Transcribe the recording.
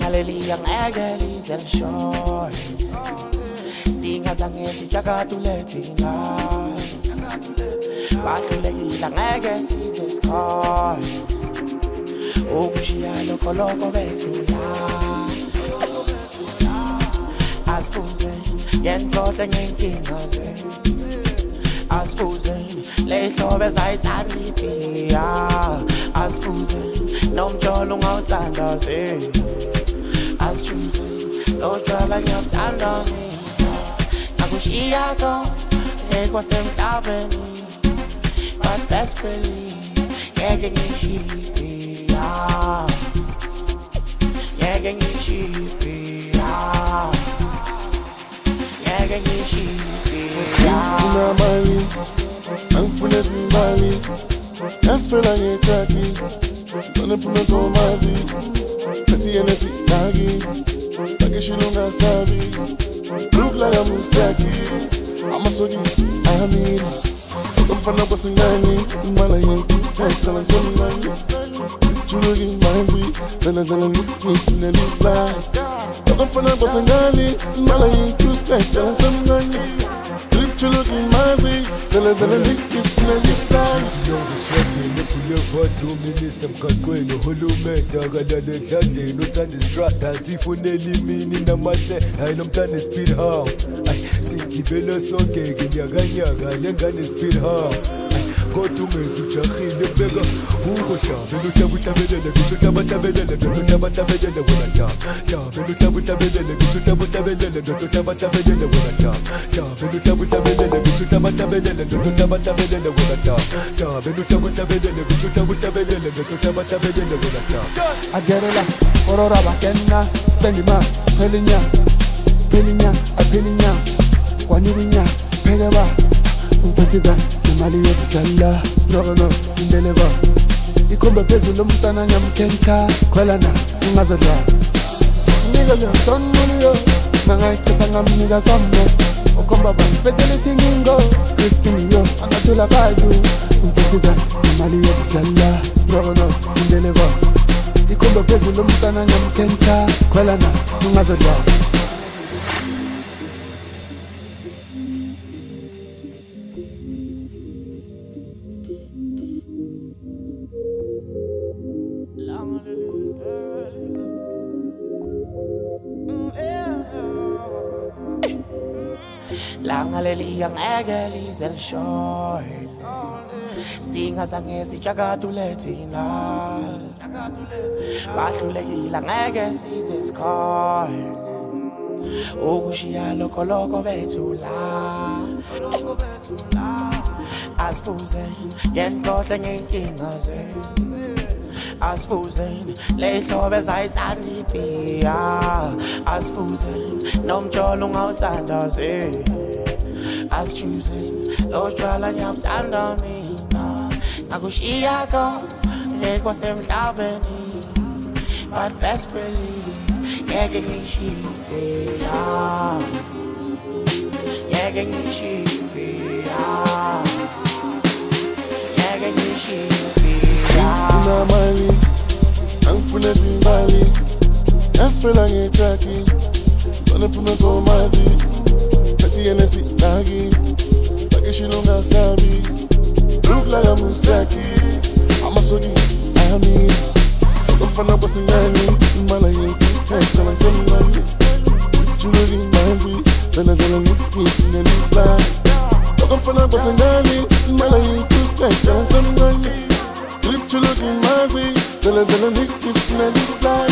Langaleli yang egeli zel shoy Singa zange si jakatuletinga Bahlulekile ngeke size scoy Ukushiya lokho bethu la Asifuze yenkohle ngenkinga zethu Asifuze lehlobo ezayithanda iphiya Asifuze nomjolo ungawuthanda ze Asichuze lotshwala ngiyabuthanda mina Nakushiya konke kwasemhlabeni But best believe ngeke ngishiya Ngeke ngishiya Ngeke ngishiya Unamali angifuna izimali Yasifela ngethaki Ngone phuma komazi Kathi yena sidaki Bakishilo ngasabi Look like I'm Musaki Amasokisi amina Ukamfana kwasingani Imala yentu Skayitala nsemngani Juluki manzi Zala mix finally slide Ukamfana kwasingani Imala yentu Skayitala nsemngani Juluki manzi Zala mix finally slide Minister mkakweni uhulumende akalale edladleni uthanda istrada atsifunela imini namathe hayi lo mntana speed hum singibela sonke-ke nyakanyaka le ngane speed hum kodwa ungezujahile beka ukohlabela uhlabuhlabelele ngisho uhlabahlabelele ndoda uhlabahlabelele wena hlabela uhlabuhlabelele ngisho uhlabuhlabelele ndoda uhlabahlabelele wena hlabela uhlabuhlabelele ngisho uhlabahlabelele ndoda uhlabahlabelele wena hlabela uhlabuhlabelele ngisho uhlabuhlabelele ndoda uhlabahlabelele wena Agerela, orora bakena, spendima, pelinya, apelinya, kwanibinya, pegaba, umpetiga, imali yokudlala, snogono, indeleba. Ikombe phezulu umntana nyamkenka, khwelana, ungazadla. Nigga le don mulio, nangayichitha ngamnika somno. Ukomba bangifetele tingingo, Christine yo, angathula kaju, umpetiga, imali yokudlala, snogono, indeleba. Ikombe phezulu umntana nyamkenka, khwelana, ungazadla. Langaleli yang egeli zel shoy Singa zange si jakatuletinga Bahlulekile ngeke size scoy Ukushiya lokho bethu la Asifuze yenkohle ngenkinga zethu Asifuze lehlobo ezayithanda iphiya Asifuze nomjolo ungawuthanda ze Asichuze lotshwala ngiyabuthanda mina Nakushiya konke kwasemhlabeni But best believe ngeke ngishiya Ngeke ngishiya Ngeke ngishiya Unamali angifuna izimali Yasifela ngethaki Ngone phuma komazi Kathi yena sidaki Bakishilo ngasabi Look like I'm Musaki Amasokisi amina Ukamfana kwasingani Imala yentu Skayitala nsemngani Juluki manzi Zala mix finally slide Ukamfana kwasingani Imala yentu Skayitala nsemngani Juluki manzi Zala mix finally slide